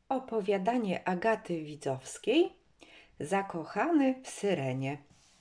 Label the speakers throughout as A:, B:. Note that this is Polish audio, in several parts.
A: Opowiadanie Agaty Widzowskiej Zakochany w Syrenie.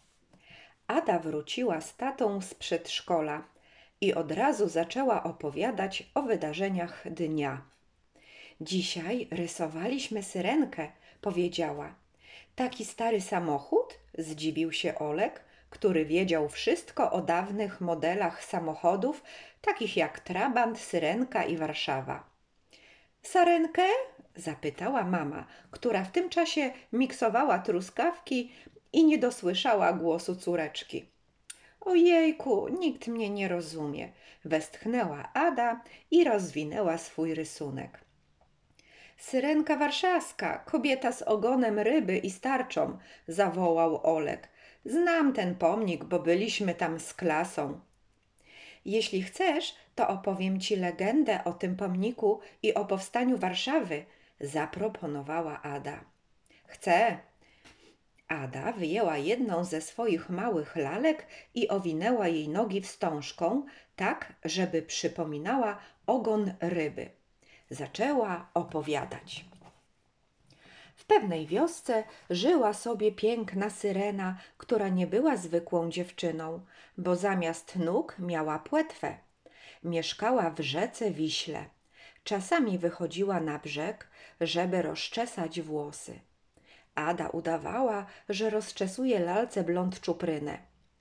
A: Ada wróciła z tatą z przedszkola i od razu zaczęła opowiadać o wydarzeniach dnia. Dzisiaj rysowaliśmy syrenkę, powiedziała. Taki stary samochód? Zdziwił się Olek, który wiedział wszystko o dawnych modelach samochodów, takich jak Trabant, Syrenka i Warszawa. Sarenkę? Zapytała mama, która w tym czasie miksowała truskawki i nie dosłyszała głosu córeczki. Ojejku, nikt mnie nie rozumie, westchnęła Ada i rozwinęła swój rysunek. Syrenka warszawska, kobieta z ogonem ryby i starczą, zawołał Olek. Znam ten pomnik, bo byliśmy tam z klasą. Jeśli chcesz, to opowiem ci legendę o tym pomniku i o powstaniu Warszawy, zaproponowała Ada. Chcę. Ada wyjęła jedną ze swoich małych lalek i owinęła jej nogi wstążką, tak, żeby przypominała ogon ryby. Zaczęła opowiadać. W pewnej wiosce żyła sobie piękna syrena, która nie była zwykłą dziewczyną, bo zamiast nóg miała płetwę. Mieszkała w rzece Wiśle. Czasami wychodziła na brzeg, żeby rozczesać włosy. Ada udawała, że rozczesuje lalce blond czuprynę.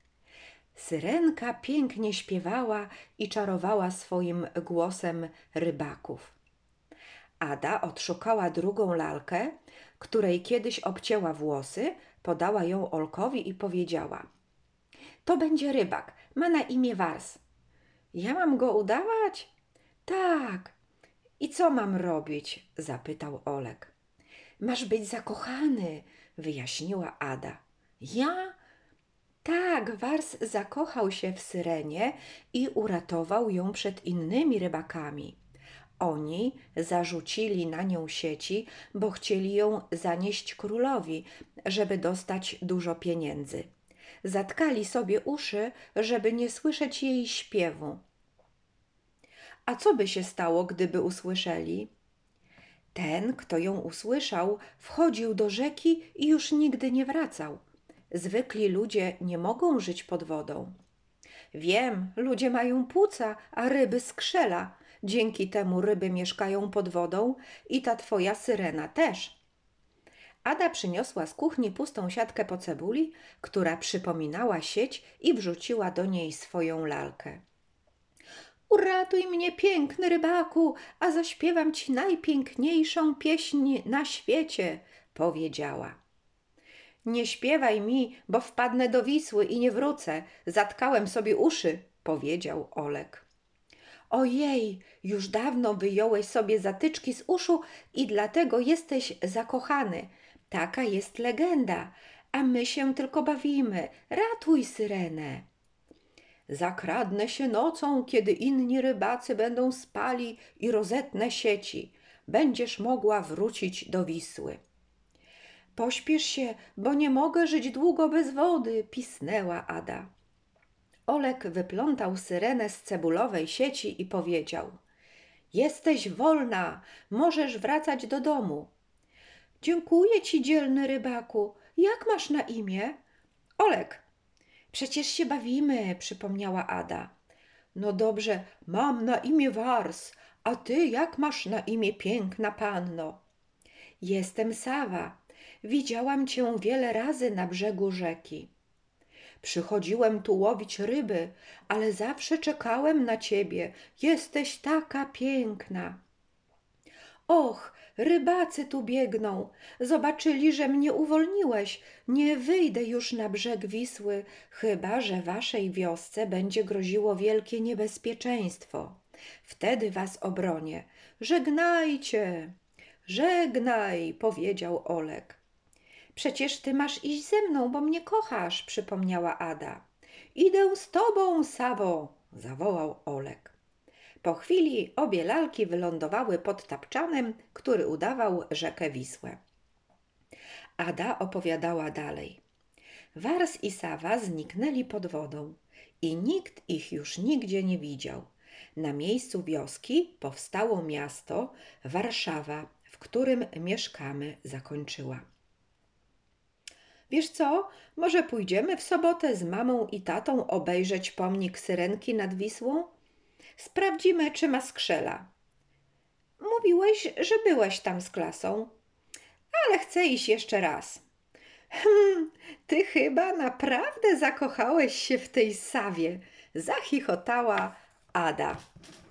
A: Syrenka pięknie śpiewała i czarowała swoim głosem rybaków. Ada odszukała drugą lalkę, której kiedyś obcięła włosy, podała ją Olkowi i powiedziała: To będzie rybak, ma na imię Wars. Ja mam go udawać? Tak. I co mam robić? Zapytał Olek. Masz być zakochany, wyjaśniła Ada. Ja? Tak, Wars zakochał się w Syrenie i uratował ją przed innymi rybakami. Oni zarzucili na nią sieci, bo chcieli ją zanieść królowi, żeby dostać dużo pieniędzy. Zatkali sobie uszy, żeby nie słyszeć jej śpiewu. A co by się stało, gdyby usłyszeli? Ten, kto ją usłyszał, wchodził do rzeki i już nigdy nie wracał. Zwykli ludzie nie mogą żyć pod wodą. Wiem, ludzie mają płuca, a ryby skrzela. Dzięki temu ryby mieszkają pod wodą i ta twoja syrena też. Ada przyniosła z kuchni pustą siatkę po cebuli, która przypominała sieć, i wrzuciła do niej swoją lalkę. Uratuj mnie, piękny rybaku, a zaśpiewam ci najpiękniejszą pieśń na świecie, powiedziała. Nie śpiewaj mi, bo wpadnę do Wisły i nie wrócę. Zatkałem sobie uszy, powiedział Olek. Ojej, już dawno wyjąłeś sobie zatyczki z uszu i dlatego jesteś zakochany. Taka jest legenda, a my się tylko bawimy. Ratuj syrenę. Zakradnę się nocą, kiedy inni rybacy będą spali i rozetnę sieci. Będziesz mogła wrócić do Wisły. Pośpiesz się, bo nie mogę żyć długo bez wody, pisnęła Ada. Olek wyplątał syrenę z cebulowej sieci i powiedział: Jesteś wolna, możesz wracać do domu. Dziękuję ci, dzielny rybaku. Jak masz na imię? Olek. Przecież się bawimy, przypomniała Ada. No dobrze, mam na imię Wars, a ty jak masz na imię, piękna panno? Jestem Sawa. Widziałam cię wiele razy na brzegu rzeki. Przychodziłem tu łowić ryby, ale zawsze czekałem na ciebie. Jesteś taka piękna. Och, rybacy tu biegną. Zobaczyli, że mnie uwolniłeś. Nie wyjdę już na brzeg Wisły, chyba że waszej wiosce będzie groziło wielkie niebezpieczeństwo. Wtedy was obronię. Żegnajcie. Żegnaj, powiedział Olek. Przecież ty masz iść ze mną, bo mnie kochasz, przypomniała Ada. Idę z tobą, Sawo, zawołał Olek. Po chwili obie lalki wylądowały pod tapczanem, który udawał rzekę Wisłę. Ada opowiadała dalej. Wars i Sawa zniknęli pod wodą i nikt ich już nigdzie nie widział. Na miejscu wioski powstało miasto Warszawa w którym mieszkamy, zakończyła. Wiesz co, może pójdziemy w sobotę z mamą i tatą obejrzeć pomnik Syrenki nad Wisłą? Sprawdzimy, czy ma skrzela. Mówiłeś, że byłeś tam z klasą, ale chcę iść jeszcze raz. Ty chyba naprawdę zakochałeś się w tej Sawie, zachichotała Ada.